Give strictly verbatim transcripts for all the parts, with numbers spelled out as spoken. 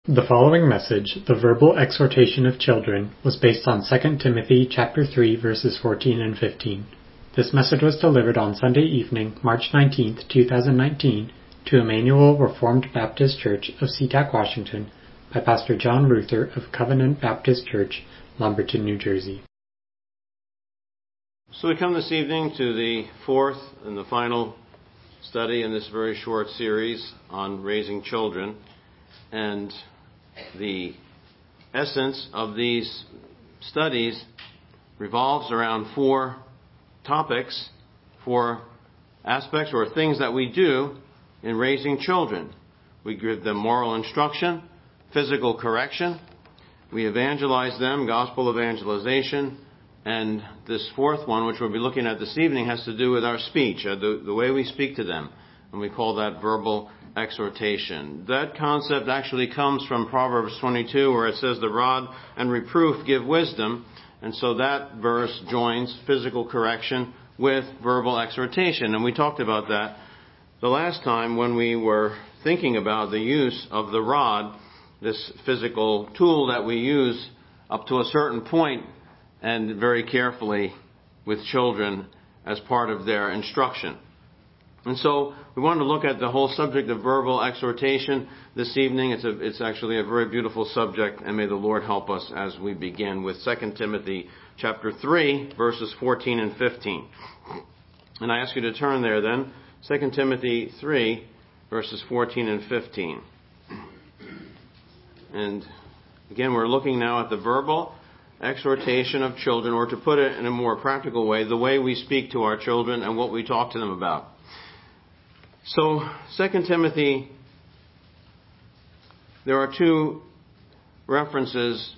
The following message, The Verbal Exhortation of Children, was based on Second Timothy chapter three, verses fourteen and fifteen. This message was delivered on Sunday evening, March nineteenth, two thousand nineteen, to Emmanuel Reformed Baptist Church of SeaTac, Washington, by Pastor John Ruther of Covenant Baptist Church, Lumberton, New Jersey. So we come this evening to the fourth and the final study in this very short series on raising children. And the essence of these studies revolves around four topics, four aspects or things that we do in raising children. We give them moral instruction, physical correction, we evangelize them, gospel evangelization, and this fourth one, which we'll be looking at this evening, has to do with our speech, uh, the, the way we speak to them. And we call that verbal exhortation. That concept actually comes from Proverbs twenty-two, where it says, the rod and reproof give wisdom. And so that verse joins physical correction with verbal exhortation. And we talked about that the last time when we were thinking about the use of the rod, this physical tool that we use up to a certain point and very carefully with children as part of their instruction. And so we want to look at the whole subject of verbal exhortation this evening. It's a, it's actually a very beautiful subject, and may the Lord help us as we begin with Second Timothy chapter three, verses fourteen and fifteen. And I ask you to turn there then, Second Timothy three, verses fourteen and fifteen. And again, we're looking now at the verbal exhortation of children, or to put it in a more practical way, the way we speak to our children and what we talk to them about. So, Second Timothy, there are two references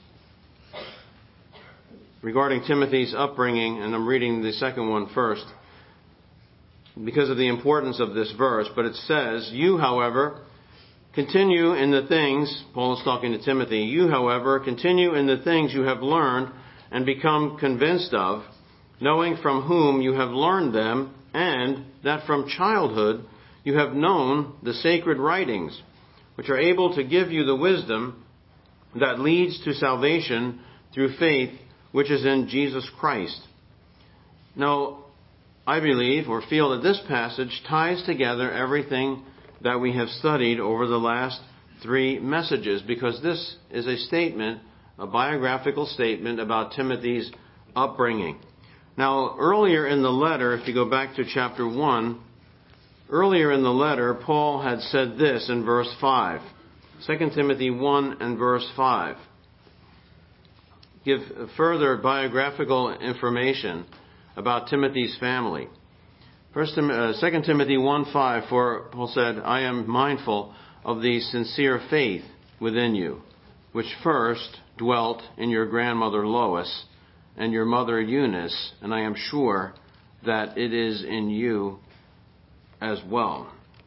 regarding Timothy's upbringing, and I'm reading the second one first because of the importance of this verse. But it says, you, however, continue in the things, Paul is talking to Timothy, you, however, continue in the things you have learned and become convinced of, knowing from whom you have learned them, and that from childhood you have known the sacred writings, which are able to give you the wisdom that leads to salvation through faith, which is in Jesus Christ. Now, I believe or feel that this passage ties together everything that we have studied over the last three messages, because this is a statement, a biographical statement about Timothy's upbringing. Now, earlier in the letter, if you go back to chapter one, earlier in the letter, Paul had said this in verse five. Second Timothy one and verse five. Give further biographical information about Timothy's family. First, uh, Second Timothy one five, for Paul said, I am mindful of the sincere faith within you, which first dwelt in your grandmother Lois and your mother Eunice, and I am sure that it is in you as well.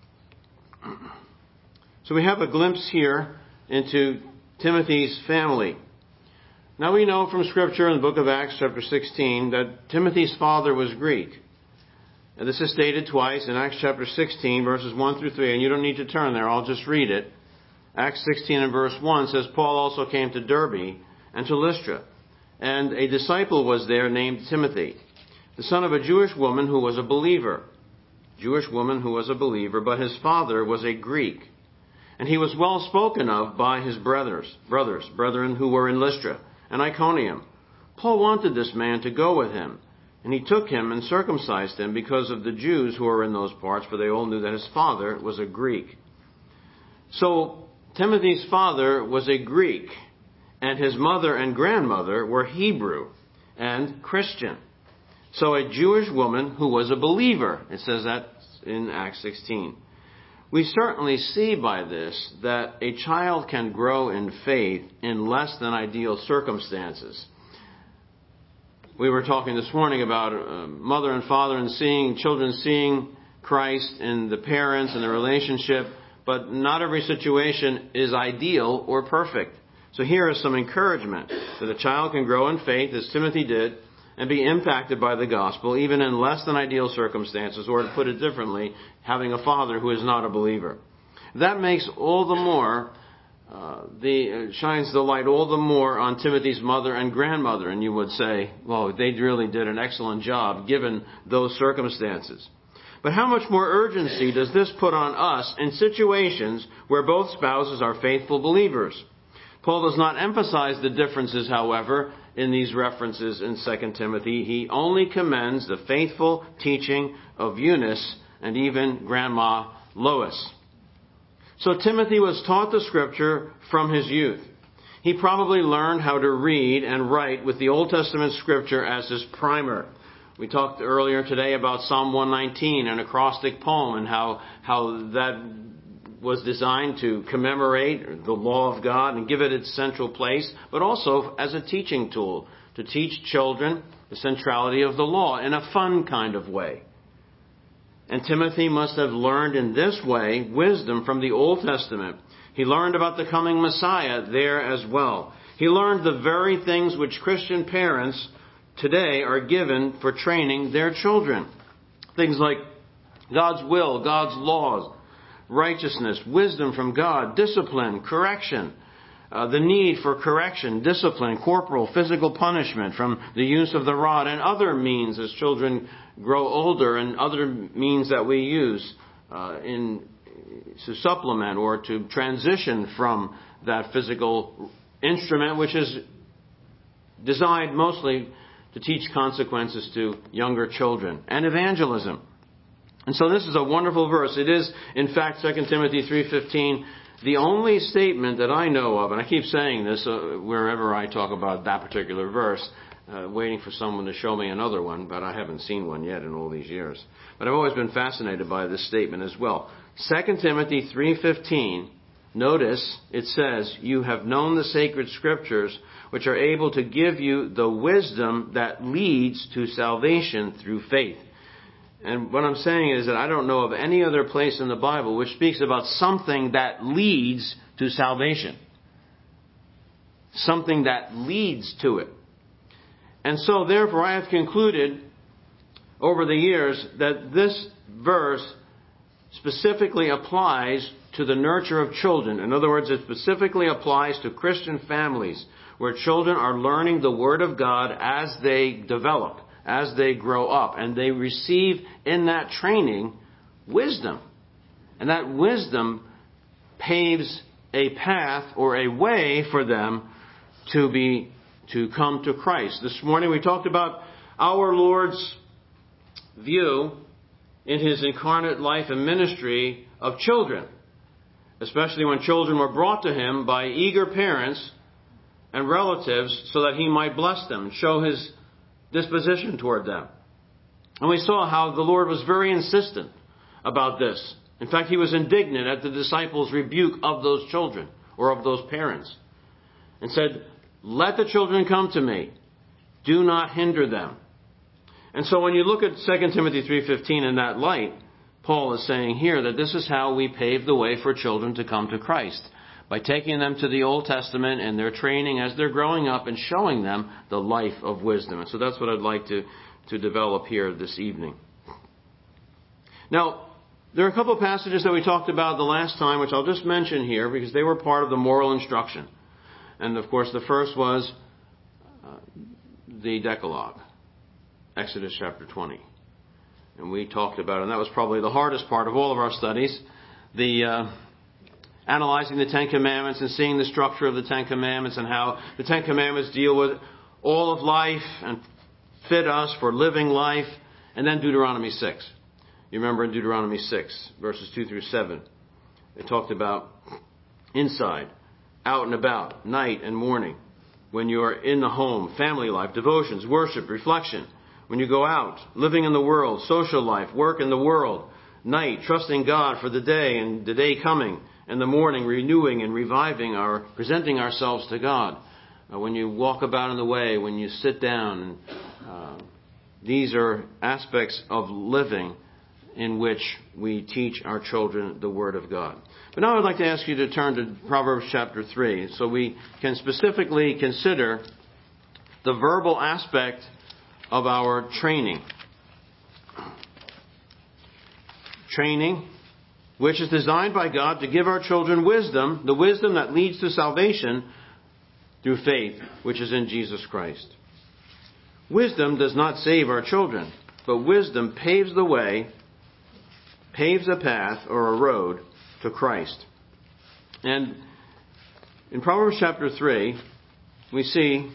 So we have a glimpse here into Timothy's family. Now we know from Scripture in the book of Acts chapter sixteen that Timothy's father was Greek. And this is stated twice in Acts chapter sixteen, verses one through three, and you don't need to turn there, I'll just read it. Acts sixteen and verse one says, Paul also came to Derbe and to Lystra, and a disciple was there named Timothy, the son of a Jewish woman who was a believer. Jewish woman who was a believer, but his father was a Greek. And he was well spoken of by his brothers, brothers, brethren who were in Lystra and Iconium. Paul wanted this man to go with him, and he took him and circumcised him because of the Jews who were in those parts, for they all knew that his father was a Greek. So Timothy's father was a Greek, and his mother and grandmother were Hebrew and Christian. So a Jewish woman who was a believer. It says that in Acts sixteen. We certainly see by this that a child can grow in faith in less than ideal circumstances. We were talking this morning about uh, mother and father and seeing children seeing Christ in the parents and the relationship, but not every situation is ideal or perfect. So here is some encouragement that a child can grow in faith, as Timothy did, and be impacted by the gospel, even in less than ideal circumstances, or to put it differently, having a father who is not a believer. That makes all the more uh, the, uh, shines the light all the more on Timothy's mother and grandmother. And you would say, well, they really did an excellent job given those circumstances. But how much more urgency does this put on us in situations where both spouses are faithful believers? Paul does not emphasize the differences, however, in these references in Second Timothy. He only commends the faithful teaching of Eunice and even Grandma Lois. So Timothy was taught the Scripture from his youth. He probably learned how to read and write with the Old Testament Scripture as his primer. We talked earlier today about Psalm one nineteen, an acrostic poem, and how, how that was designed to commemorate the law of God and give it its central place, but also as a teaching tool to teach children the centrality of the law in a fun kind of way. And Timothy must have learned in this way wisdom from the Old Testament. He learned about the coming Messiah there as well. He learned the very things which Christian parents today are given for training their children. Things like God's will, God's laws, righteousness, wisdom from God, discipline, correction, uh, the need for correction, discipline, corporal, physical punishment from the use of the rod, and other means as children grow older, and other means that we use uh, in to supplement or to transition from that physical instrument, which is designed mostly to teach consequences to younger children, and evangelism. And so this is a wonderful verse. It is, in fact, Second Timothy three fifteen, the only statement that I know of, and I keep saying this uh, wherever I talk about that particular verse, uh, waiting for someone to show me another one, but I haven't seen one yet in all these years. But I've always been fascinated by this statement as well. Second Timothy three fifteen, notice it says, "You have known the sacred scriptures, which are able to give you the wisdom that leads to salvation through faith." And what I'm saying is that I don't know of any other place in the Bible which speaks about something that leads to salvation. Something that leads to it. And so, therefore, I have concluded over the years that this verse specifically applies to the nurture of children. In other words, it specifically applies to Christian families where children are learning the Word of God as they develop, as they grow up, and they receive in that training wisdom. And that wisdom paves a path or a way for them to be to come to Christ. This morning we talked about our Lord's view in His incarnate life and ministry of children, especially when children were brought to Him by eager parents and relatives so that He might bless them and show His disposition toward them. And we saw how the Lord was very insistent about this. In fact, He was indignant at the disciples' rebuke of those children or of those parents and said, "Let the children come to me. Do not hinder them." And so when you look at Second Timothy three fifteen in that light, Paul is saying here that this is how we pave the way for children to come to Christ, by taking them to the Old Testament and their training as they're growing up and showing them the life of wisdom. And so that's what I'd like to, to develop here this evening. Now, there are a couple of passages that we talked about the last time, which I'll just mention here because they were part of the moral instruction. And, of course, the first was uh, the Decalogue, Exodus chapter twenty. And we talked about it, and that was probably the hardest part of all of our studies, the uh, analyzing the Ten Commandments and seeing the structure of the Ten Commandments and how the Ten Commandments deal with all of life and fit us for living life. And then Deuteronomy six. You remember in Deuteronomy six, verses two through seven, it talked about inside, out and about, night and morning, when you are in the home, family life, devotions, worship, reflection, when you go out, living in the world, social life, work in the world, night, trusting God for the day and the day coming, and the morning, renewing and reviving our, presenting ourselves to God. Uh, when you walk about in the way, when you sit down, and, uh, these are aspects of living in which we teach our children the Word of God. But now I'd like to ask you to turn to Proverbs chapter three so we can specifically consider the verbal aspect of our training. Training which is designed by God to give our children wisdom, the wisdom that leads to salvation through faith, which is in Jesus Christ. Wisdom does not save our children, but wisdom paves the way, paves a path or a road to Christ. And in Proverbs chapter three, we see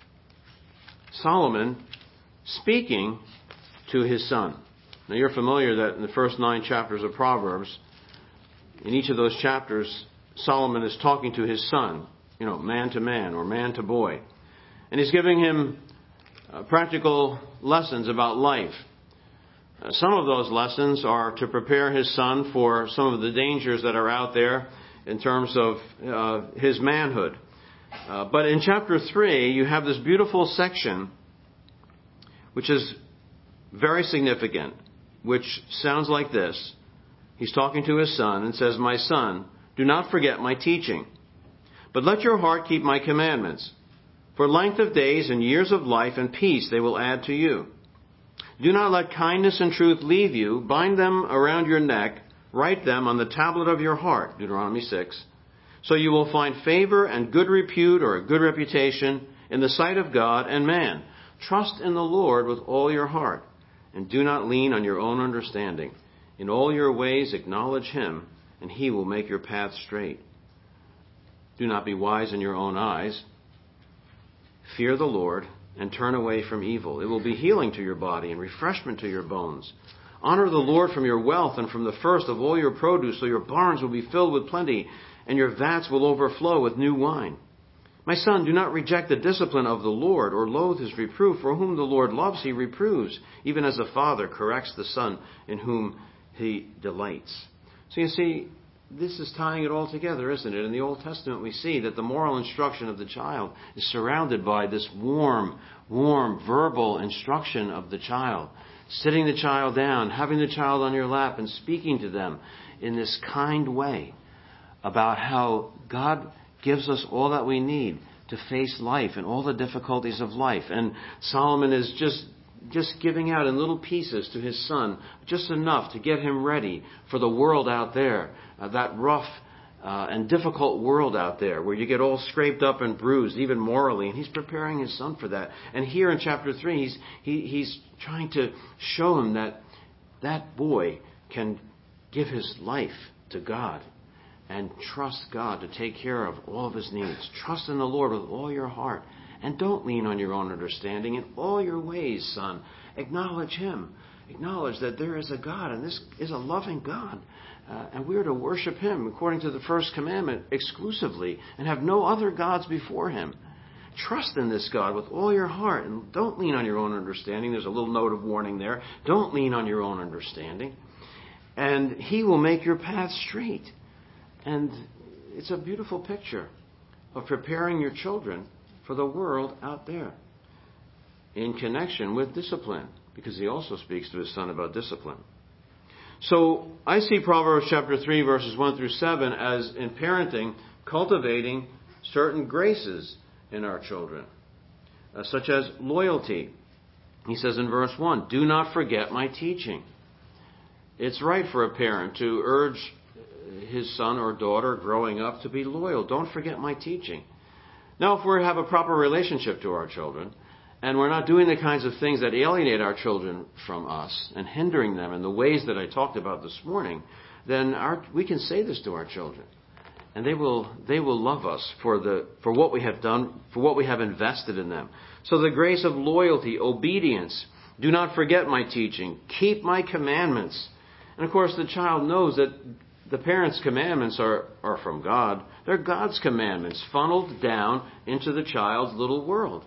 Solomon speaking to his son. Now you're familiar that in the first nine chapters of Proverbs, in each of those chapters, Solomon is talking to his son, you know, man to man or man to boy. And he's giving him uh, practical lessons about life. Uh, some of those lessons are to prepare his son for some of the dangers that are out there in terms of uh, his manhood. Uh, but in chapter three, you have this beautiful section which is very significant, which sounds like this. He's talking to his son and says, "My son, do not forget my teaching, but let your heart keep my commandments. For length of days and years of life and peace they will add to you. Do not let kindness and truth leave you. Bind them around your neck. Write them on the tablet of your heart," Deuteronomy six. "So you will find favor and good repute," or a good reputation, "in the sight of God and man. Trust in the Lord with all your heart, and do not lean on your own understanding. In all your ways acknowledge Him, and He will make your path straight. Do not be wise in your own eyes. Fear the Lord, and turn away from evil. It will be healing to your body and refreshment to your bones. Honor the Lord from your wealth and from the first of all your produce, so your barns will be filled with plenty, and your vats will overflow with new wine. My son, do not reject the discipline of the Lord, or loathe His reproof. For whom the Lord loves, He reproves, even as a father corrects the son in whom He delights." So you see, this is tying it all together, isn't it? In the Old Testament, we see that the moral instruction of the child is surrounded by this warm, warm verbal instruction of the child. Sitting the child down, having the child on your lap, and speaking to them in this kind way about how God gives us all that we need to face life and all the difficulties of life. And Solomon is just just giving out in little pieces to his son, just enough to get him ready for the world out there, uh, that rough uh, and difficult world out there where you get all scraped up and bruised, even morally. And he's preparing his son for that. And here in chapter three, he's he, he's trying to show him that that boy can give his life to God and trust God to take care of all of his needs. Trust in the Lord with all your heart. And don't lean on your own understanding. In all your ways, son, acknowledge Him. Acknowledge that there is a God, and this is a loving God. Uh, and we are to worship Him according to the first commandment exclusively, and have no other gods before Him. Trust in this God with all your heart, and don't lean on your own understanding. There's a little note of warning there. Don't lean on your own understanding. And He will make your path straight. And it's a beautiful picture of preparing your children for the world out there in connection with discipline, because he also speaks to his son about discipline. So I see Proverbs chapter three, verses one through seven as, in parenting, cultivating certain graces in our children, uh, such as loyalty. He says in verse one, "Do not forget my teaching." It's right for a parent to urge his son or daughter growing up to be loyal. Don't forget my teaching. Now, if we have a proper relationship to our children, and we're not doing the kinds of things that alienate our children from us and hindering them in the ways that I talked about this morning, then our, we can say this to our children, and they will they will love us for the for what we have done, for what we have invested in them. So the grace of loyalty, obedience. Do not forget my teaching. Keep my commandments. And of course, the child knows that the parents' commandments are, are from God. They're God's commandments funneled down into the child's little world.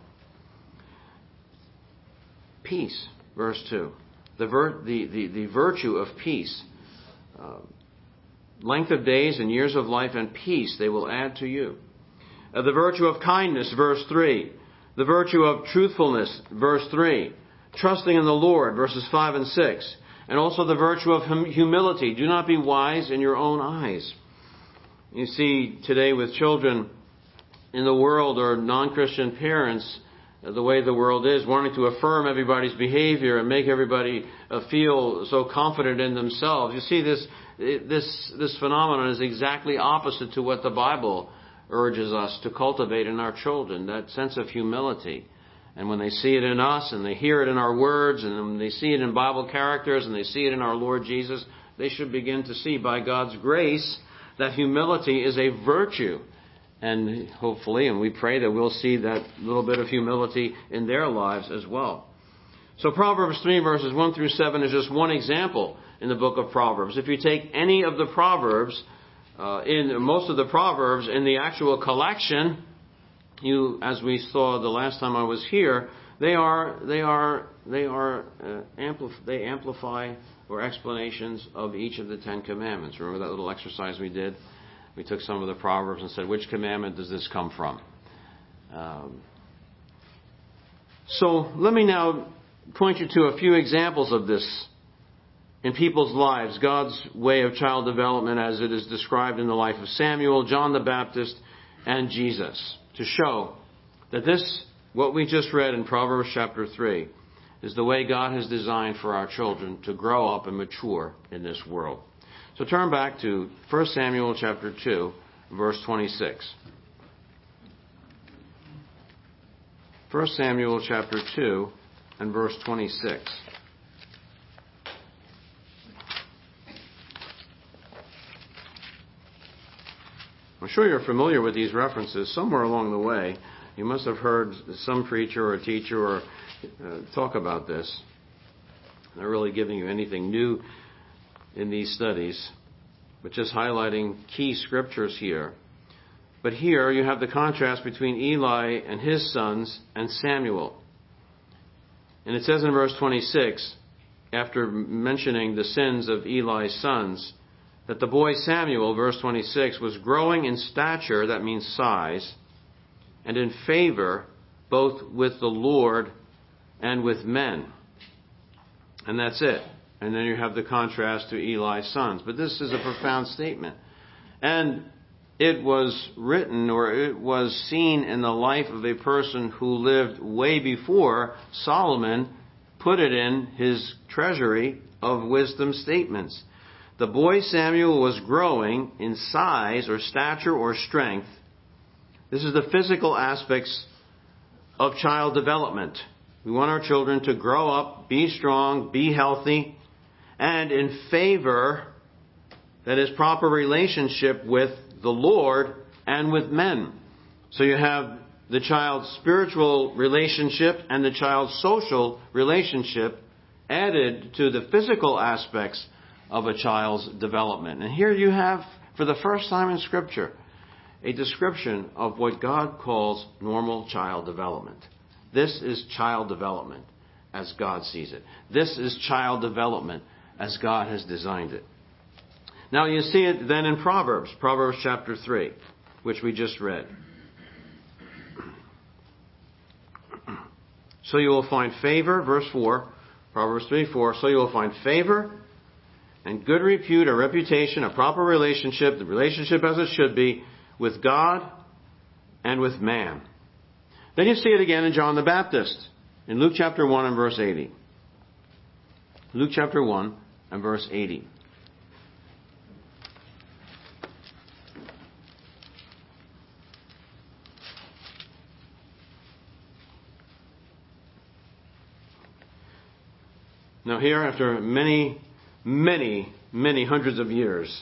Peace, verse two. The, vir- the, the, the virtue of peace. Uh, length of days and years of life and peace they will add to you. Uh, the virtue of kindness, verse three. The virtue of truthfulness, verse three. Trusting in the Lord, verses five and six. And also the virtue of hum- humility. Do not be wise in your own eyes. You see, today with children in the world, or non-Christian parents, the way the world is, wanting to affirm everybody's behavior and make everybody uh, feel so confident in themselves. You see this it, this, this phenomenon is exactly opposite to what the Bible urges us to cultivate in our children, that sense of humility. And when they see it in us, and they hear it in our words, and when they see it in Bible characters, and they see it in our Lord Jesus, they should begin to see by God's grace that humility is a virtue. And hopefully, and we pray that we'll see that little bit of humility in their lives as well. So Proverbs three verses one through seven is just one example in the book of Proverbs. If you take any of the Proverbs, uh, in most of the Proverbs in the actual collection, you, as we saw the last time I was here, they are they are they are uh, amplif- they amplify or explanations of each of the Ten Commandments. Remember that little exercise we did? We took some of the Proverbs and said, which commandment does this come from? Um, so let me now point you to a few examples of this in people's lives, God's way of child development as it is described in the life of Samuel, John the Baptist, and Jesus, to show that this, what we just read in Proverbs chapter three, is the way God has designed for our children to grow up and mature in this world. So turn back to First Samuel chapter two, verse twenty-six. First Samuel chapter two and verse twenty-six. I'm sure you're familiar with these references. Somewhere along the way, you must have heard some preacher or teacher or uh, talk about this. I'm not really giving you anything new in these studies, but just highlighting key scriptures here. But here you have the contrast between Eli and his sons and Samuel. And it says in verse twenty-six, after mentioning the sins of Eli's sons, that the boy Samuel, verse twenty-six, was growing in stature, that means size, and in favor both with the Lord and with men. And that's it. And then you have the contrast to Eli's sons. But this is a profound statement. And it was written, or it was seen in the life of a person who lived way before Solomon put it in his treasury of wisdom statements. The boy Samuel was growing in size or stature or strength. This is the physical aspects of child development. We want our children to grow up, be strong, be healthy, and in favor, that is, proper relationship with the Lord and with men. So you have the child's spiritual relationship and the child's social relationship added to the physical aspects of a child's development. And here you have, for the first time in Scripture, a description of what God calls normal child development. This is child development as God sees it. This is child development as God has designed it. Now you see it then in Proverbs, Proverbs chapter three, which we just read. So you will find favor, verse four, Proverbs three four, so you will find favor and good repute, a reputation, a proper relationship, the relationship as it should be, with God and with man. Then you see it again in John the Baptist, in Luke chapter one and verse eighty. Luke chapter one and verse eighty. Now here, after many, many, many hundreds of years,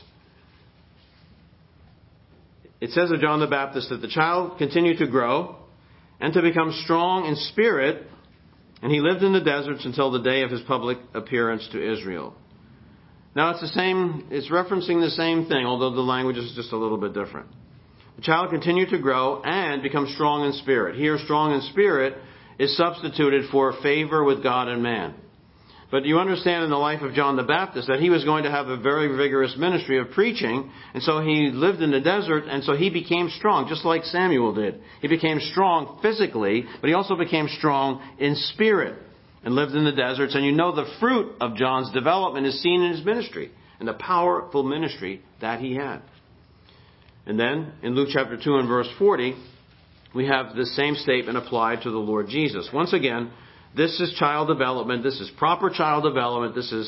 it says of John the Baptist that the child continued to grow and to become strong in spirit, and he lived in the deserts until the day of his public appearance to Israel. Now it's the same, it's referencing the same thing, although the language is just a little bit different. The child continued to grow and become strong in spirit. Here, strong in spirit is substituted for favor with God and man. But you understand in the life of John the Baptist that he was going to have a very vigorous ministry of preaching. And so he lived in the desert, and so he became strong, just like Samuel did. He became strong physically, but he also became strong in spirit and lived in the deserts. And you know the fruit of John's development is seen in his ministry and the powerful ministry that he had. And then in Luke chapter two and verse forty, we have the same statement applied to the Lord Jesus. Once again, this is child development. This is proper child development. This is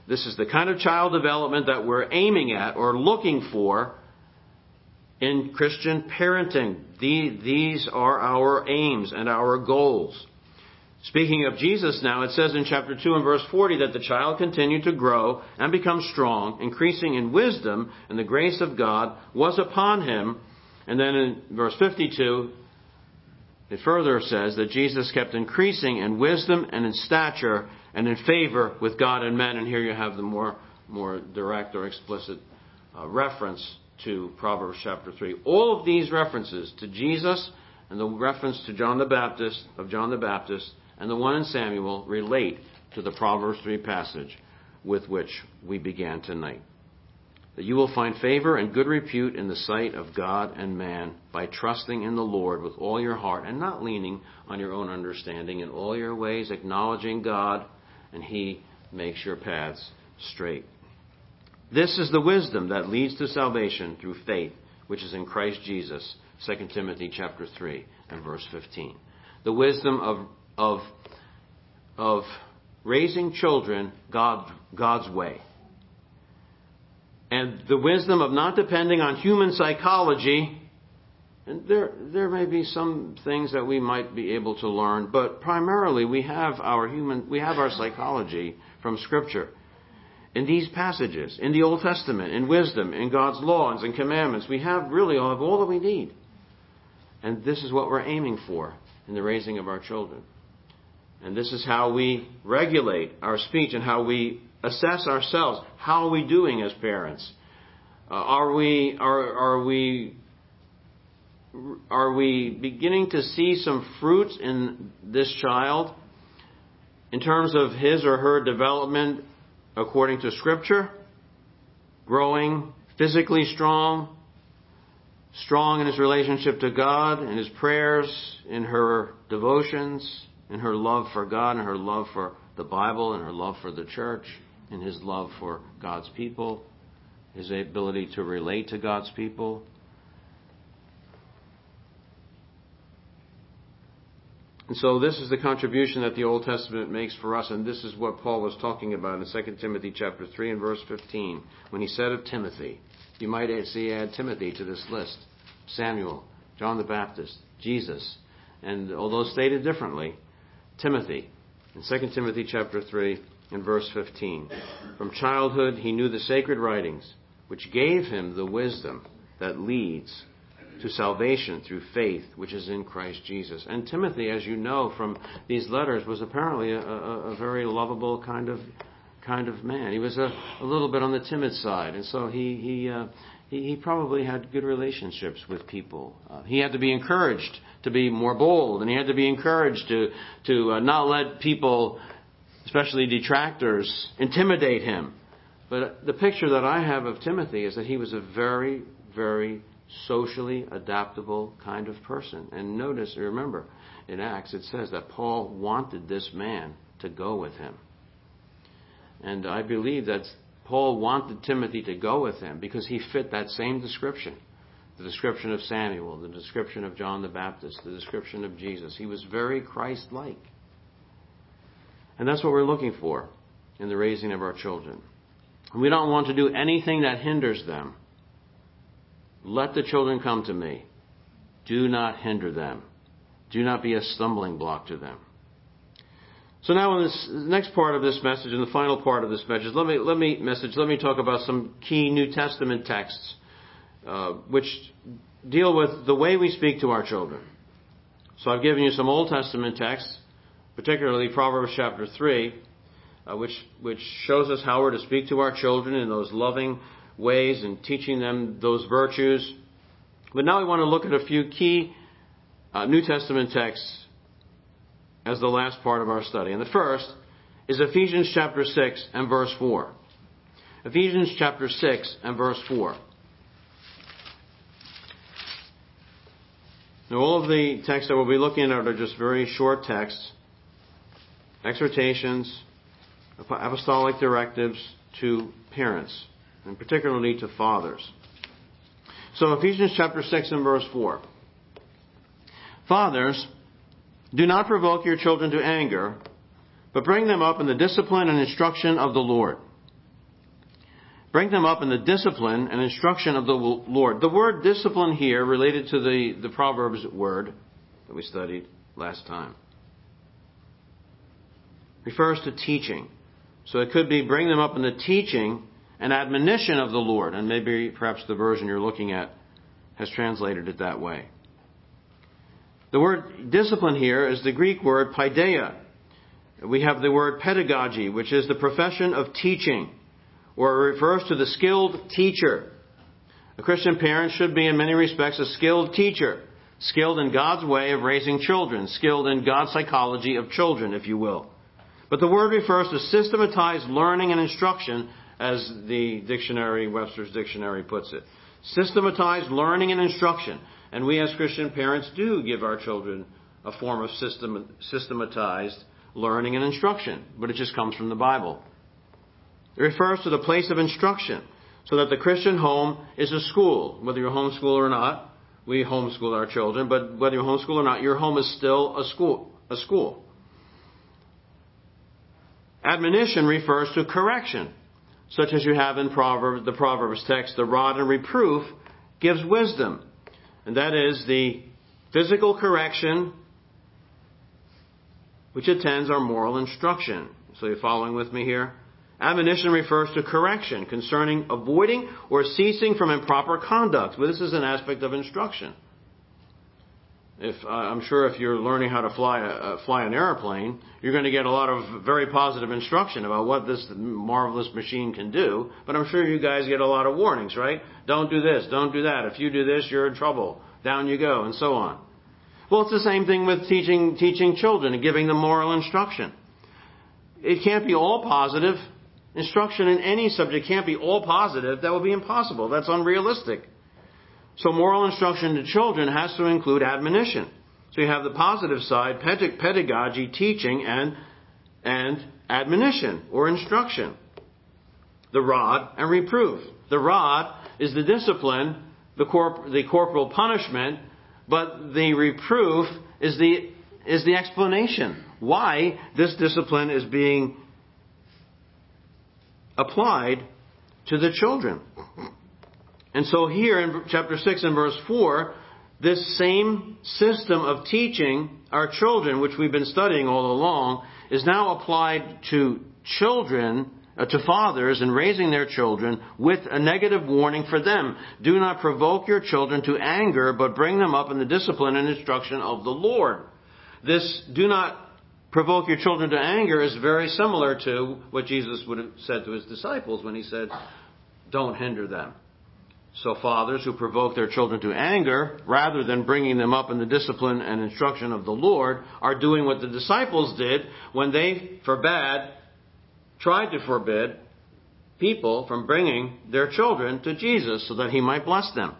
This is the kind of child development that we're aiming at or looking for in Christian parenting. These are our aims and our goals. Speaking of Jesus now, it says in chapter two and verse forty that the child continued to grow and become strong, increasing in wisdom, and the grace of God was upon him. And then in verse fifty-two, it further says that Jesus kept increasing in wisdom and in stature and in favor with God and men. And here you have the more, more direct or explicit uh, reference to Proverbs chapter three. All of these references to Jesus and the reference to John the Baptist, of John the Baptist, and the one in Samuel relate to the Proverbs three passage with which we began tonight. That you will find favor and good repute in the sight of God and man by trusting in the Lord with all your heart and not leaning on your own understanding, in all your ways acknowledging God, and He makes your paths straight. This is the wisdom that leads to salvation through faith, which is in Christ Jesus, Second Timothy chapter three and verse fifteen. The wisdom of of of raising children God, God's way. And the wisdom of not depending on human psychology. And there there may be some things that we might be able to learn, but primarily we have our human we have our psychology from Scripture. In these passages, in the Old Testament, in wisdom, in God's laws and commandments, we have really all of all that we need. And this is what we're aiming for in the raising of our children. And this is how we regulate our speech and how we assess ourselves. How are we doing as parents? Uh, are we are are we are we beginning to see some fruit in this child in terms of his or her development according to Scripture? Growing physically strong, strong in his relationship to God, in his prayers, in her devotions, in her love for God, and her love for the Bible, and her love for the church, in his love for God's people, his ability to relate to God's people. And so this is the contribution that the Old Testament makes for us, and this is what Paul was talking about in Second Timothy chapter three and verse fifteen, when he said of Timothy. You might see add Timothy to this list. Samuel, John the Baptist, Jesus, and although stated differently, Timothy, in Second Timothy chapter three and verse fifteen. From childhood he knew the sacred writings, which gave him the wisdom that leads to salvation through faith, which is in Christ Jesus. And Timothy, as you know from these letters, was apparently a, a, a very lovable kind of kind of man. He was a, a little bit on the timid side, and so he he uh, he, he probably had good relationships with people. Uh, he had to be encouraged to be more bold, and he had to be encouraged to to uh, not let people, especially detractors, intimidate him. But the picture that I have of Timothy is that he was a very, very socially adaptable kind of person. And notice, remember, in Acts it says that Paul wanted this man to go with him. And I believe that Paul wanted Timothy to go with him because he fit that same description. The description of Samuel, the description of John the Baptist, the description of Jesus. He was very Christ-like. And that's what we're looking for in the raising of our children. We don't want to do anything that hinders them. Let the children come to me. Do not hinder them. Do not be a stumbling block to them. So now in this next part of this message, in the final part of this message, let me let me message. Let me talk about some key New Testament texts uh, which deal with the way we speak to our children. So I've given you some Old Testament texts, particularly Proverbs chapter three, uh, which which shows us how we're to speak to our children in those loving ways and teaching them those virtues. But now we want to look at a few key uh, New Testament texts as the last part of our study. And the first is Ephesians chapter six and verse four. Ephesians chapter six and verse four. Now all of the texts that we'll be looking at are just very short texts, exhortations, apostolic directives to parents, and particularly to fathers. So Ephesians chapter six and verse four. Fathers, do not provoke your children to anger, but bring them up in the discipline and instruction of the Lord. bring them up in the discipline and instruction of the Lord. The word discipline here, related to the, the Proverbs word that we studied last time, refers to teaching. So it could be bring them up in the teaching and admonition of the Lord. And maybe perhaps the version you're looking at has translated it that way. The word discipline here is the Greek word paideia. We have the word pedagogy, which is the profession of teaching, or it refers to the skilled teacher. A Christian parent should be in many respects a skilled teacher, skilled in God's way of raising children, skilled in God's psychology of children, if you will. But the word refers to systematized learning and instruction, as the dictionary, Webster's Dictionary puts it. Systematized learning and instruction. And we as Christian parents do give our children a form of system, systematized learning and instruction, but it just comes from the Bible. It refers to the place of instruction, so that the Christian home is a school. Whether you're homeschool or not, we homeschool our children, but whether you're homeschool or not, your home is still a school. A school. Admonition refers to correction, such as you have in Proverbs, the Proverbs text, the rod and reproof gives wisdom. And that is the physical correction which attends our moral instruction. So you're following with me here? Admonition refers to correction concerning avoiding or ceasing from improper conduct. Well, this is an aspect of instruction. If uh, I'm sure if you're learning how to fly a, uh, fly an airplane, you're going to get a lot of very positive instruction about what this marvelous machine can do. But I'm sure you guys get a lot of warnings, right? Don't do this, don't do that. If you do this, you're in trouble. Down you go, and so on. Well, it's the same thing with teaching teaching children and giving them moral instruction. It can't be all positive. Instruction in any subject can't be all positive. That would be impossible. That's unrealistic. So moral instruction to children has to include admonition. So you have the positive side, pedagogy, teaching, and, and admonition or instruction. The rod and reproof. The rod is the discipline, the, corp, the corporal punishment, but the reproof is the, is the explanation why this discipline is being applied to the children. And so here in chapter six and verse four, this same system of teaching our children, which we've been studying all along, is now applied to children, uh, to fathers in raising their children with a negative warning for them. Do not provoke your children to anger, but bring them up in the discipline and instruction of the Lord. This do not provoke your children to anger is very similar to what Jesus would have said to his disciples when he said, don't hinder them. So fathers who provoke their children to anger, rather than bringing them up in the discipline and instruction of the Lord, are doing what the disciples did when they forbade, tried to forbid people from bringing their children to Jesus so that he might bless them.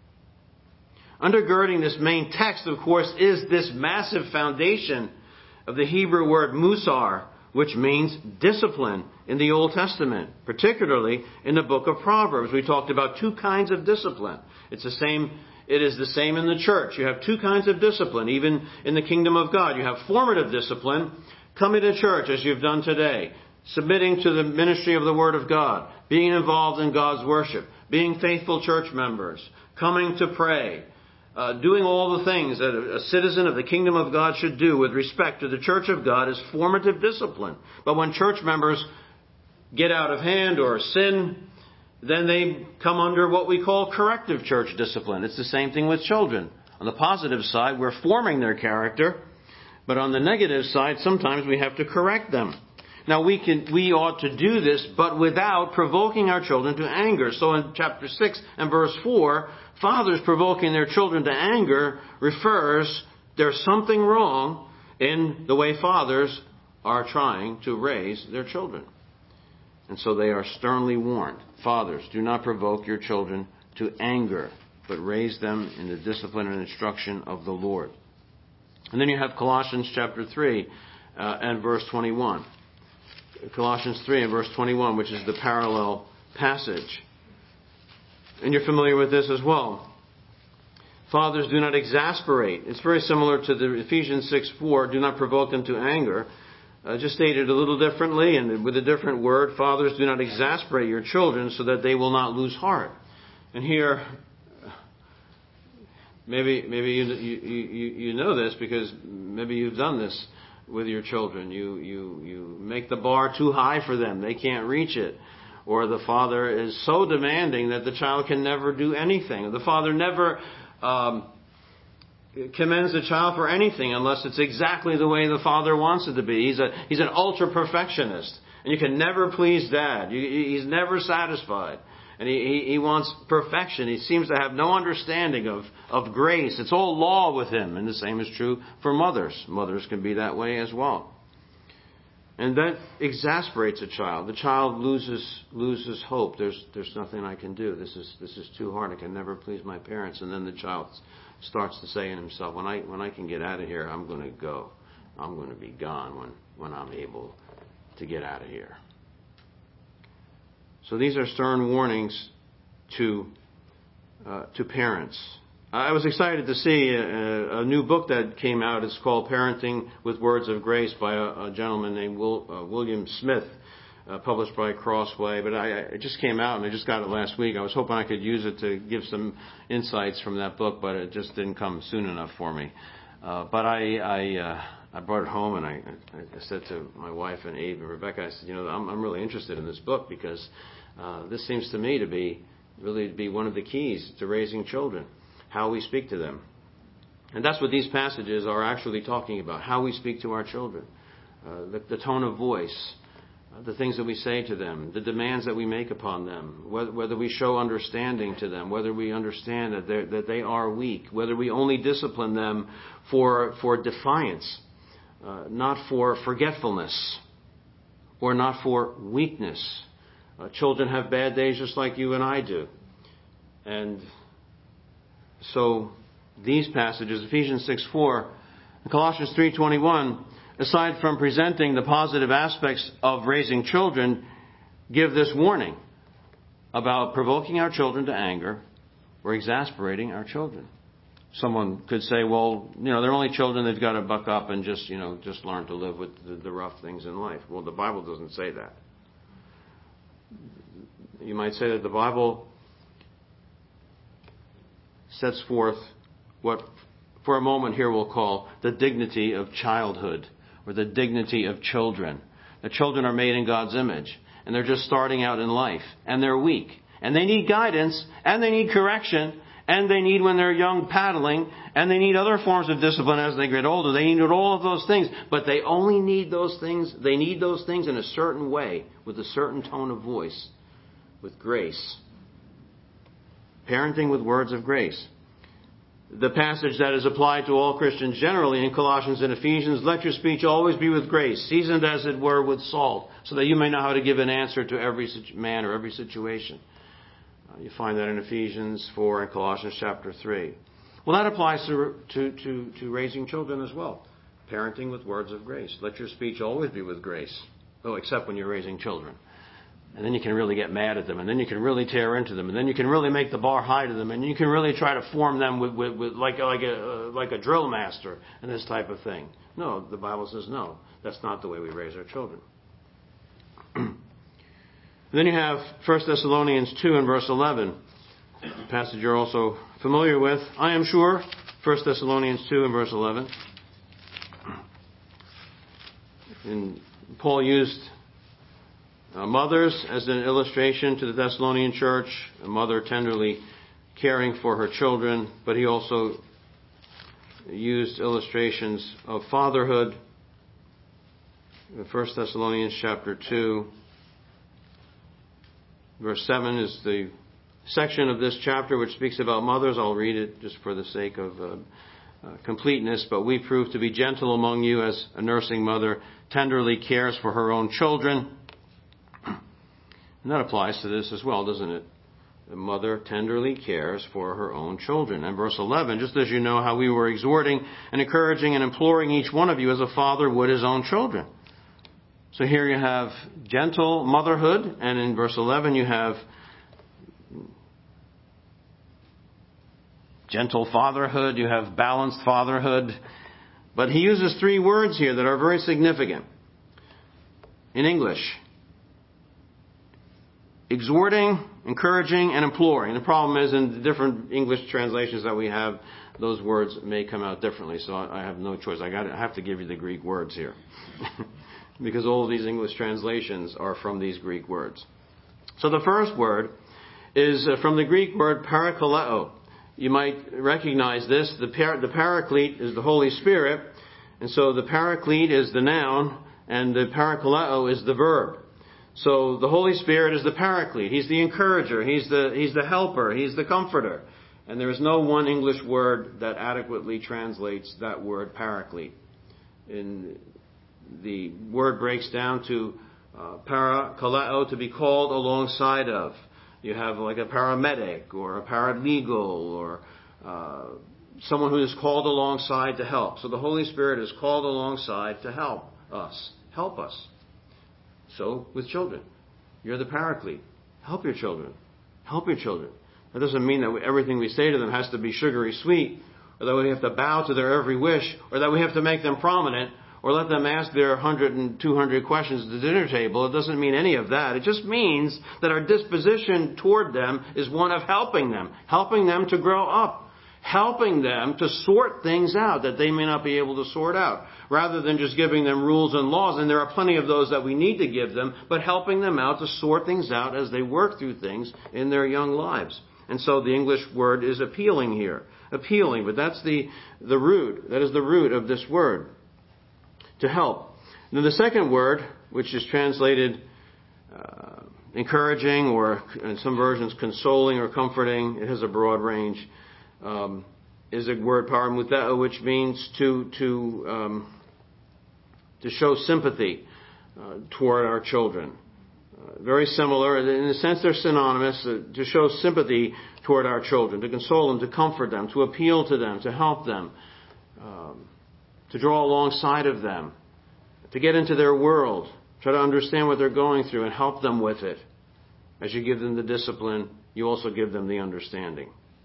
Undergirding this main text, of course, is this massive foundation of the Hebrew word musar, which means discipline in the Old Testament, particularly in the book of Proverbs. We talked about two kinds of discipline. It's the same, it is the same in the church. You have two kinds of discipline, even in the kingdom of God. You have formative discipline, coming to church as you've done today, submitting to the ministry of the Word of God, being involved in God's worship, being faithful church members, coming to pray, Uh, doing all the things that a citizen of the kingdom of God should do with respect to the church of God is formative discipline. But when church members get out of hand or sin, then they come under what we call corrective church discipline. It's the same thing with children. On the positive side, we're forming their character. But on the negative side, sometimes we have to correct them. Now, we can, we ought to do this, but without provoking our children to anger. So in chapter six and verse four, fathers provoking their children to anger refers there's something wrong in the way fathers are trying to raise their children. And so they are sternly warned. Fathers, do not provoke your children to anger, but raise them in the discipline and instruction of the Lord. And then you have Colossians chapter three uh, and verse twenty-one. Colossians three and verse twenty-one, which is the parallel passage. And you're familiar with this as well. Fathers, do not exasperate. It's very similar to the Ephesians six four. Do not provoke them to anger. uh, just stated a little differently and with a different word. Fathers, do not exasperate your children so that they will not lose heart. And here, maybe maybe you you you know this because maybe you've done this with your children. You you you make the bar too high for them; they can't reach it. Or the father is so demanding that the child can never do anything. The father never um, commends the child for anything unless it's exactly the way the father wants it to be. He's a he's an ultra perfectionist, and you can never please dad. You, he's never satisfied, and he, he he wants perfection. He seems to have no understanding of of grace. It's all law with him, and the same is true for mothers. Mothers can be that way as well. And that exasperates a child. The child loses loses hope. There's there's nothing I can do. This is this is too hard. I can never please my parents. And then the child starts to say in himself, when I when I can get out of here, I'm going to go. I'm going to be gone when, when I'm able to get out of here. So these are stern warnings to uh, to parents. I was excited to see a, a new book that came out. It's called Parenting with Words of Grace by a, a gentleman named Will, uh, William Smith, uh, published by Crossway. But I, it just came out, and I just got it last week. I was hoping I could use it to give some insights from that book, but it just didn't come soon enough for me. Uh, but I I, uh, I brought it home, and I, I said to my wife and Abe and Rebecca, I said, you know, I'm, I'm really interested in this book because uh, this seems to me to be really to be one of the keys to raising children. How we speak to them. And that's what these passages are actually talking about, how we speak to our children, uh, the, the tone of voice, uh, the things that we say to them, the demands that we make upon them, whether, whether we show understanding to them, whether we understand that, that they are weak, whether we only discipline them for, for defiance, uh, not for forgetfulness, or not for weakness. Uh, children have bad days just like you and I do. And so these passages, Ephesians six four and Colossians three twenty-one, aside from presenting the positive aspects of raising children, give this warning about provoking our children to anger or exasperating our children. Someone could say, well, you know, they're only children, they've got to buck up and just, you know, just learn to live with the, the rough things in life. Well, the Bible doesn't say that. You might say that the Bible sets forth what, for a moment here, we'll call the dignity of childhood, or the dignity of children. The children are made in God's image, and they're just starting out in life, and they're weak, and they need guidance, and they need correction, and they need, when they're young, paddling, and they need other forms of discipline as they get older. They need all of those things, but they only need those things, they need those things in a certain way, with a certain tone of voice, with grace. Parenting with words of grace. The passage that is applied to all Christians generally in Colossians and Ephesians, let your speech always be with grace, seasoned as it were with salt, so that you may know how to give an answer to every man or every situation. Uh, you find that in Ephesians four and Colossians chapter three. Well, that applies to, to, to, to raising children as well. Parenting with words of grace. Let your speech always be with grace. Oh, except when you're raising children. And then you can really get mad at them, and then you can really tear into them, and then you can really make the bar high to them, and you can really try to form them with, with, with like like a uh, like a drill master and this type of thing. No, the Bible says no. That's not the way we raise our children. Then you have First Thessalonians two and verse eleven, a passage you're also familiar with, I am sure. First Thessalonians two and verse eleven. And Paul used Uh, mothers as an illustration to the Thessalonian church, a mother tenderly caring for her children, but he also used illustrations of fatherhood. First Thessalonians chapter two, verse seven is the section of this chapter which speaks about mothers. I'll read it just for the sake of uh, uh, completeness. But we prove to be gentle among you as a nursing mother tenderly cares for her own children. And that applies to this as well, doesn't it? The mother tenderly cares for her own children. And verse eleven, just as you know how we were exhorting and encouraging and imploring each one of you as a father would his own children. So here you have gentle motherhood, and in verse eleven you have gentle fatherhood, you have balanced fatherhood. But he uses three words here that are very significant. in English. Exhorting, encouraging, and imploring. The problem is in the different English translations that we have, those words may come out differently. So I have no choice. I, got I have to give you the Greek words here. Because all of these English translations are from these Greek words. So the first word is from the Greek word parakaleo. You might recognize this. The, par- the paraclete is the Holy Spirit. And so the paraclete is the noun and the parakaleo is the verb. So the Holy Spirit is the paraclete. He's the encourager. He's the, he's the helper. He's the comforter. And there is no one English word that adequately translates that word paraclete. In the word breaks down to uh, parakaleo, to be called alongside of. You have like a paramedic or a paralegal or uh, someone who is called alongside to help. So the Holy Spirit is called alongside to help us. Help us. So with children, you're the paraclete. Help your children. Help your children. That doesn't mean that everything we say to them has to be sugary sweet, or that we have to bow to their every wish, or that we have to make them prominent, or let them ask their one hundred and two hundred questions at the dinner table. It doesn't mean any of that. It just means that our disposition toward them is one of helping them, helping them to grow up, helping them to sort things out that they may not be able to sort out, rather than just giving them rules and laws. And there are plenty of those that we need to give them, but helping them out to sort things out as they work through things in their young lives. And so the English word is appealing here. Appealing, but that's the, the root. That is the root of this word. To help. Now the second word, which is translated uh, encouraging, or in some versions consoling or comforting, it has a broad range, um, is a word paramuteo, which means to to um, to show sympathy uh, toward our children. Uh, very similar, in a sense they're synonymous, uh, to show sympathy toward our children, to console them, to comfort them, to appeal to them, to help them. Um, to draw alongside of them, to get into their world, try to understand what they're going through and help them with it. As you give them the discipline, you also give them the understanding.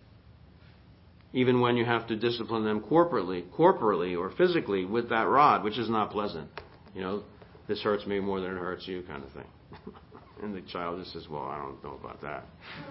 Even when you have to discipline them corporately, corporally or physically with that rod, which is not pleasant. You know, this hurts me more than it hurts you kind of thing. And the child just says, well, I don't know about that.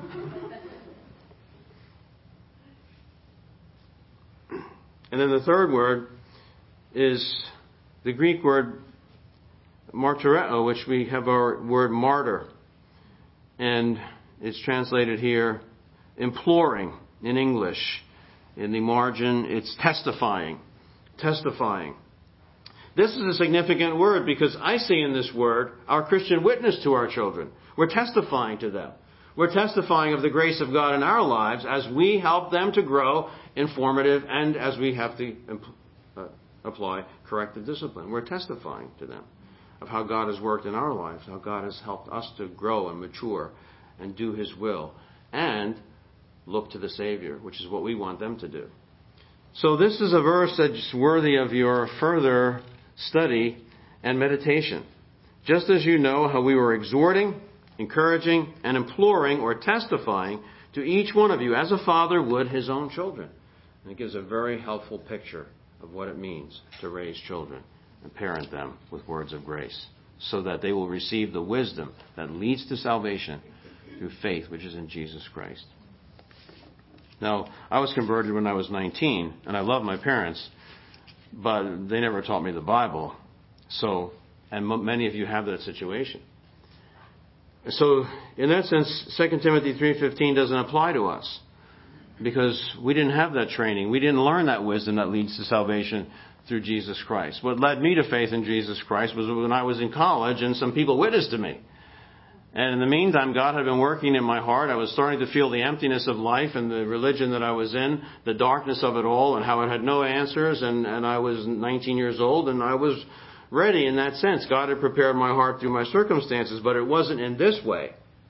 And then the third word is the Greek word martyreo, which we have our word martyr. And it's translated here imploring in English. In the margin, it's testifying. Testifying. This is a significant word because I see in this word our Christian witness to our children. We're testifying to them. We're testifying of the grace of God in our lives as we help them to grow informative and as we have to uh, apply corrective discipline. We're testifying to them of how God has worked in our lives, how God has helped us to grow and mature and do His will and look to the Savior, which is what we want them to do. So this is a verse that's worthy of your further study and meditation. Just as you know how we were exhorting, encouraging, and imploring or testifying to each one of you as a father would his own children. And it gives a very helpful picture of what it means to raise children and parent them with words of grace so that they will receive the wisdom that leads to salvation through faith which is in Jesus Christ. Now, I was converted when I was nineteen, and I love my parents, but they never taught me the Bible. So, and many of you have that situation. So, in that sense, Second Timothy three fifteen doesn't apply to us because we didn't have that training. We didn't learn that wisdom that leads to salvation through Jesus Christ. What led me to faith in Jesus Christ was when I was in college and some people witnessed to me. And in the meantime, God had been working in my heart. I was starting to feel the emptiness of life and the religion that I was in, the darkness of it all, and how it had no answers. And, and I was nineteen years old, and I was ready in that sense. God had prepared my heart through my circumstances, but it wasn't in this way.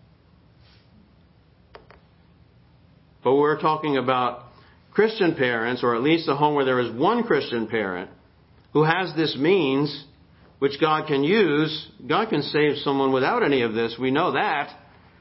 But we're talking about Christian parents, or at least a home where there is one Christian parent who has this means which God can use. God can save someone without any of this. We know that.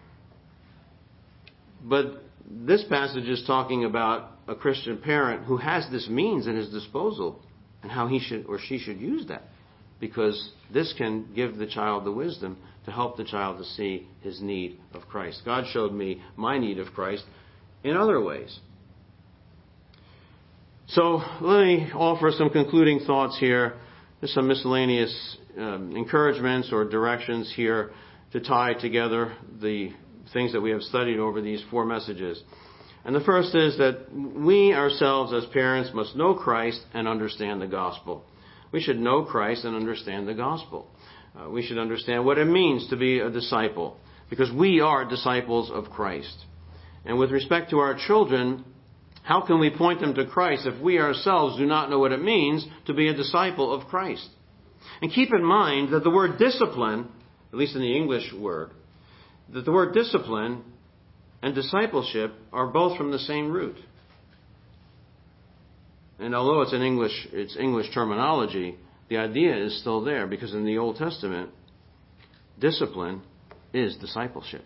But this passage is talking about a Christian parent who has this means at his disposal and how he should or she should use that. because this can give the child the wisdom to help the child to see his need of Christ. God showed me my need of Christ in other ways. So let me offer some concluding thoughts here. There's some miscellaneous um, encouragements or directions here to tie together the things that we have studied over these four messages. And the first is that we ourselves as parents must know Christ and understand the gospel. We should know Christ and understand the gospel. Uh, we should understand what it means to be a disciple, because we are disciples of Christ. And with respect to our children, how can we point them to Christ if we ourselves do not know what it means to be a disciple of Christ? And keep in mind that the word discipline, at least in the English word, that the word discipline and discipleship are both from the same root. And although it's an English, it's English terminology, the idea is still there, because in the Old Testament, discipline is discipleship.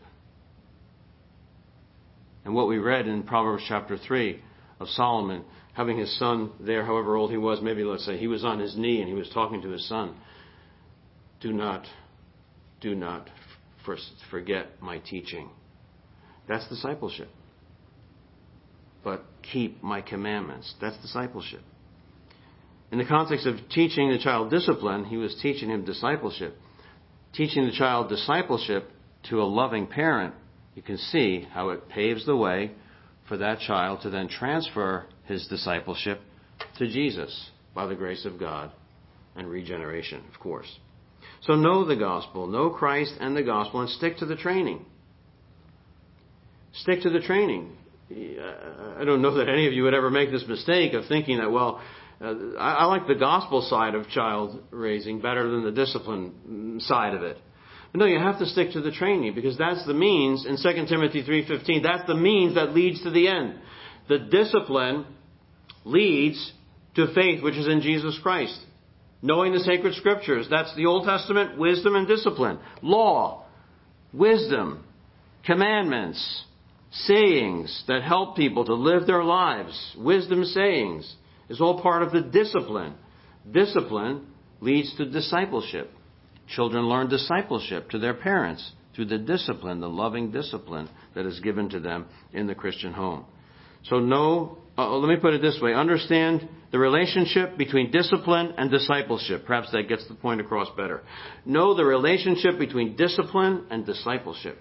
And what we read in Proverbs chapter three of Solomon, having his son there, however old he was, maybe let's say he was on his knee and he was talking to his son. Do not, do not first forget my teaching. That's discipleship. But keep my commandments. That's discipleship. In the context of teaching the child discipline, he was teaching him discipleship. Teaching the child discipleship to a loving parent, you can see how it paves the way for that child to then transfer his discipleship to Jesus by the grace of God and regeneration, of course. So know the gospel, know Christ and the gospel, and stick to the training. Stick to the training. I don't know that any of you would ever make this mistake of thinking that, well, uh, I, I like the gospel side of child raising better than the discipline side of it. But no, you have to stick to the training, because that's the means, in Second Timothy three fifteen, that's the means that leads to the end. The discipline leads to faith, which is in Jesus Christ. Knowing the sacred scriptures, that's the Old Testament, wisdom and discipline. Law, wisdom, commandments, sayings that help people to live their lives, wisdom sayings, is all part of the discipline. Discipline leads to discipleship. Children learn discipleship to their parents through the discipline, the loving discipline that is given to them in the Christian home. So know, uh, let me put it this way, understand the relationship between discipline and discipleship. Perhaps that gets the point across better. Know the relationship between discipline and discipleship.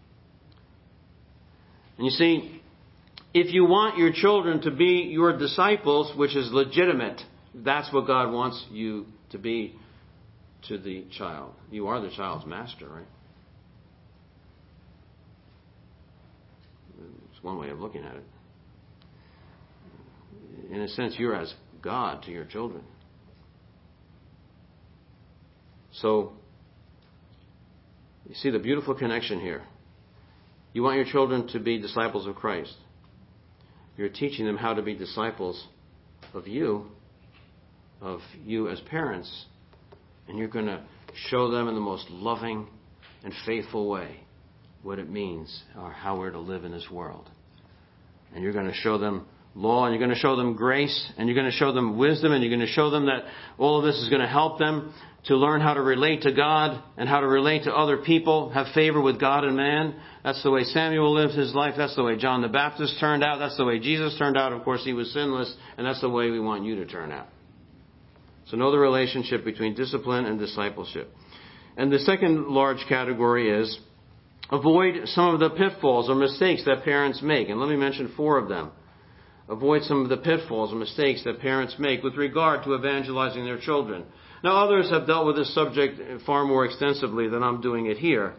And you see, if you want your children to be your disciples, which is legitimate, that's what God wants you to be to the child. You are the child's master, right? It's one way of looking at it. In a sense, you're as God to your children. So, you see the beautiful connection here. You want your children to be disciples of Christ. You're teaching them how to be disciples of you, of you as parents, and you're going to show them in the most loving and faithful way what it means or how we're to live in this world. And you're going to show them law, and you're going to show them grace, and you're going to show them wisdom, and you're going to show them that all of this is going to help them to learn how to relate to God and how to relate to other people, have favor with God and man. That's the way Samuel lived his life. That's the way John the Baptist turned out. That's the way Jesus turned out. Of course, he was sinless, and that's the way we want you to turn out. So know the relationship between discipline and discipleship. And the second large category is avoid some of the pitfalls or mistakes that parents make. And let me mention four of them. Avoid some of the pitfalls or mistakes that parents make with regard to evangelizing their children. Now, others have dealt with this subject far more extensively than I'm doing it here,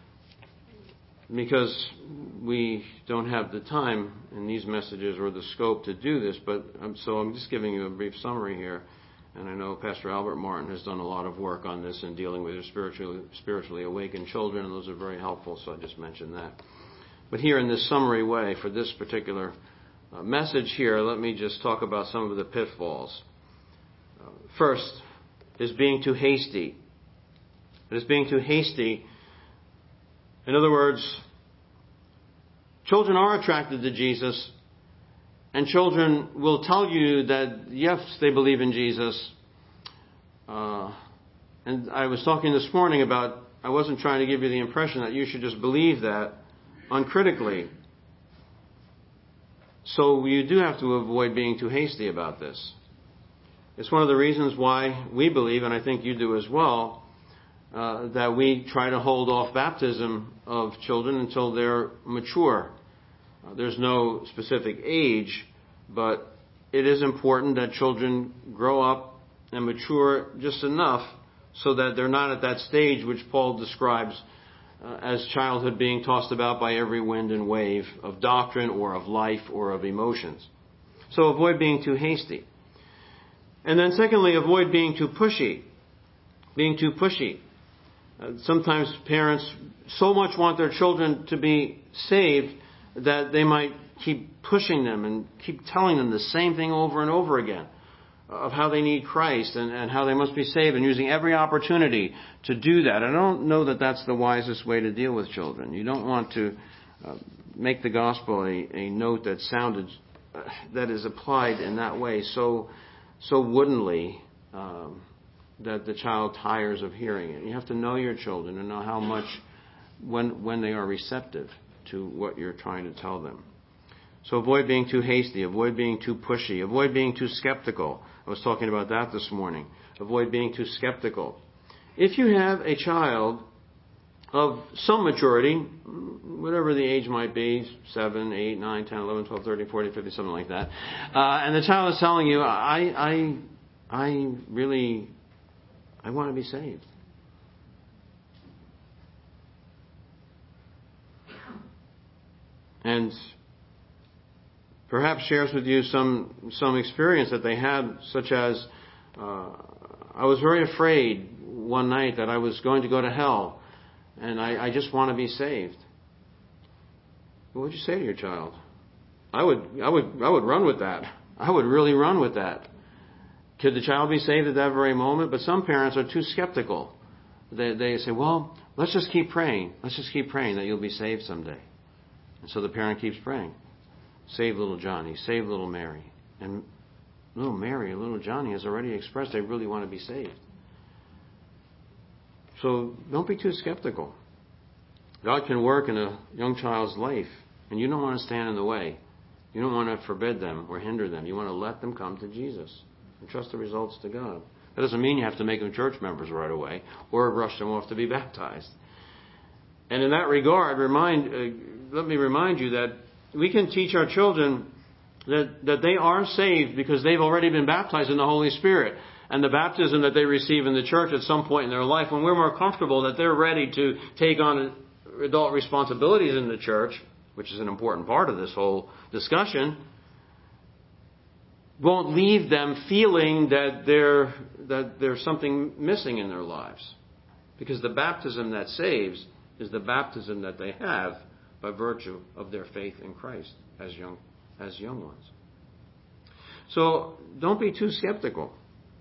because we don't have the time in these messages or the scope to do this. But um, so I'm just giving you a brief summary here. And I know Pastor Albert Martin has done a lot of work on this in dealing with spiritually, spiritually awakened children, and those are very helpful, so I just mentioned that. But here in this summary way, for this particular uh, message here, let me just talk about some of the pitfalls. Uh, first is being too hasty. It is being too hasty. In other words, children are attracted to Jesus, and children will tell you that, yes, they believe in Jesus, uh, And I was talking this morning about, I wasn't trying to give you the impression that you should just believe that uncritically. So you do have to avoid being too hasty about this. It's one of the reasons why we believe, and I think you do as well, uh, that we try to hold off baptism of children until they're mature. Uh, there's no specific age, but it is important that children grow up and mature just enough so that they're not at that stage which Paul describes uh, as childhood being tossed about by every wind and wave of doctrine or of life or of emotions. So avoid being too hasty. And then secondly, avoid being too pushy. Being too pushy. Uh, sometimes parents so much want their children to be saved that they might keep pushing them and keep telling them the same thing over and over again of how they need Christ and, and how they must be saved, and using every opportunity to do that. I don't know that that's the wisest way to deal with children. You don't want to uh, make the gospel a, a note that sounded, uh, that is applied in that way so so woodenly um, that the child tires of hearing it. You have to know your children and know how much, when when they are receptive to what you're trying to tell them. So avoid being too hasty, avoid being too pushy, avoid being too skeptical. I was talking about that this morning. Avoid being too skeptical. If you have a child of some maturity, whatever the age might be, seven, eight, nine, ten, eleven, twelve, thirteen, fourteen, fifteen, something like that, uh, and the child is telling you, I, I, I really, I want to be saved. And perhaps shares with you some some experience that they had, such as, uh, I was very afraid one night that I was going to go to hell, and I, I just want to be saved. What would you say to your child? I would I would I would run with that. I would really run with that. Could the child be saved at that very moment? But some parents are too skeptical. They they say, well, let's just keep praying. Let's just keep praying that you'll be saved someday. And so the parent keeps praying. Save little Johnny, save little Mary. And little Mary and little Johnny has already expressed they really want to be saved. So don't be too skeptical. God can work in a young child's life, and you don't want to stand in the way. You don't want to forbid them or hinder them. You want to let them come to Jesus and trust the results to God. That doesn't mean you have to make them church members right away or rush them off to be baptized. And in that regard, remind, uh, let me remind you that we can teach our children that, that they are saved because they've already been baptized in the Holy Spirit. And the baptism that they receive in the church at some point in their life, when we're more comfortable that they're ready to take on adult responsibilities in the church, which is an important part of this whole discussion, won't leave them feeling that there that there's something missing in their lives. Because the baptism that saves is the baptism that they have by virtue of their faith in Christ as young as young ones. So don't be too skeptical.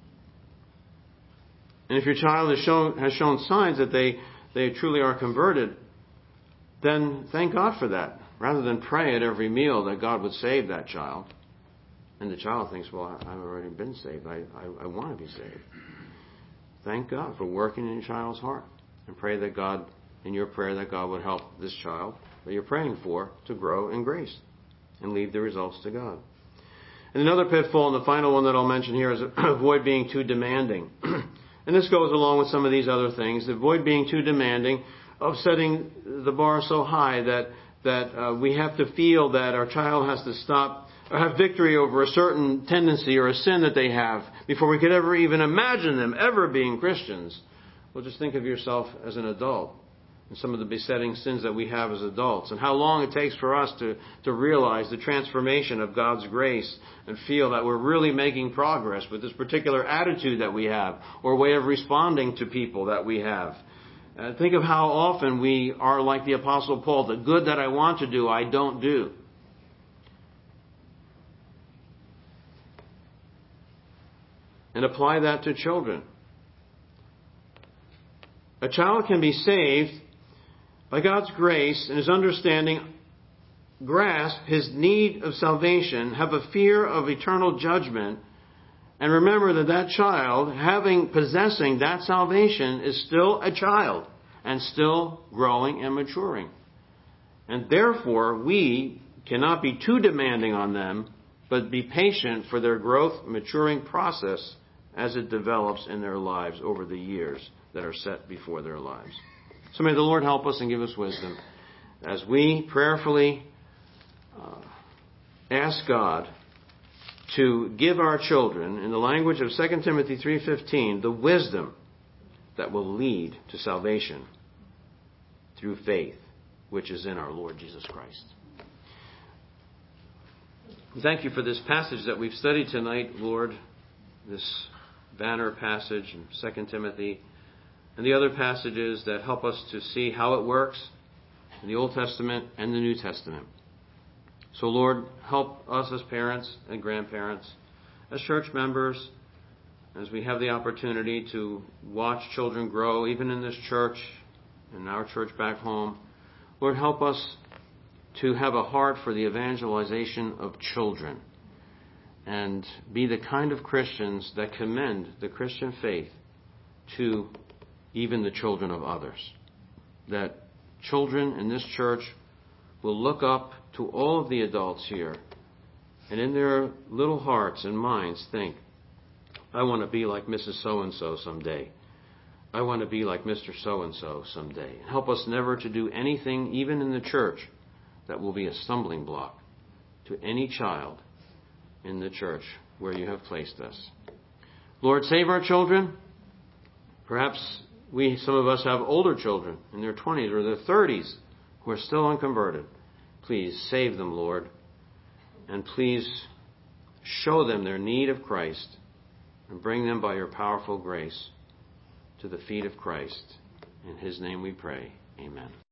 And if your child has shown has shown signs that they, they truly are converted, then thank God for that. Rather than pray at every meal that God would save that child. And the child thinks, well, I've already been saved. I, I, I want to be saved. Thank God for working in your child's heart. And pray that God, in your prayer, that God would help this child that you're praying for to grow in grace and leave the results to God. And another pitfall, and the final one that I'll mention here, is avoid being too demanding. And this goes along with some of these other things. Avoid being too demanding of setting the bar so high that that uh, we have to feel that our child has to stop or have victory over a certain tendency or a sin that they have before we could ever even imagine them ever being Christians. Well, just think of yourself as an adult and some of the besetting sins that we have as adults and how long it takes for us to, to realize the transformation of God's grace and feel that we're really making progress with this particular attitude that we have or way of responding to people that we have. Uh, think of how often we are like the Apostle Paul. The good that I want to do, I don't do. And apply that to children. A child can be saved by God's grace and His understanding, grasp His need of salvation, have a fear of eternal judgment, And remember that that child, having, possessing that salvation, is still a child and still growing and maturing. And therefore, we cannot be too demanding on them, but be patient for their growth, maturing process as it develops in their lives over the years that are set before their lives. So may the Lord help us and give us wisdom as we prayerfully uh, ask God to give our children, in the language of Second Timothy three fifteen, the wisdom that will lead to salvation through faith, which is in our Lord Jesus Christ. Thank you for this passage that we've studied tonight, Lord, this banner passage in Second Timothy, and the other passages that help us to see how it works in the Old Testament and the New Testament. So, Lord, help us as parents and grandparents, as church members, as we have the opportunity to watch children grow, even in this church, in our church back home. Lord, help us to have a heart for the evangelization of children and be the kind of Christians that commend the Christian faith to even the children of others. That children in this church will look up to all of the adults here and in their little hearts and minds think, I want to be like Missus So-and-so someday. I want to be like Mister So-and-so someday. Help us never to do anything, even in the church, that will be a stumbling block to any child in the church where you have placed us. Lord, save our children. Perhaps we, some of us have older children in their twenties or their thirties who are still unconverted. Please save them, Lord, and please show them their need of Christ and bring them by your powerful grace to the feet of Christ. In His name we pray. Amen.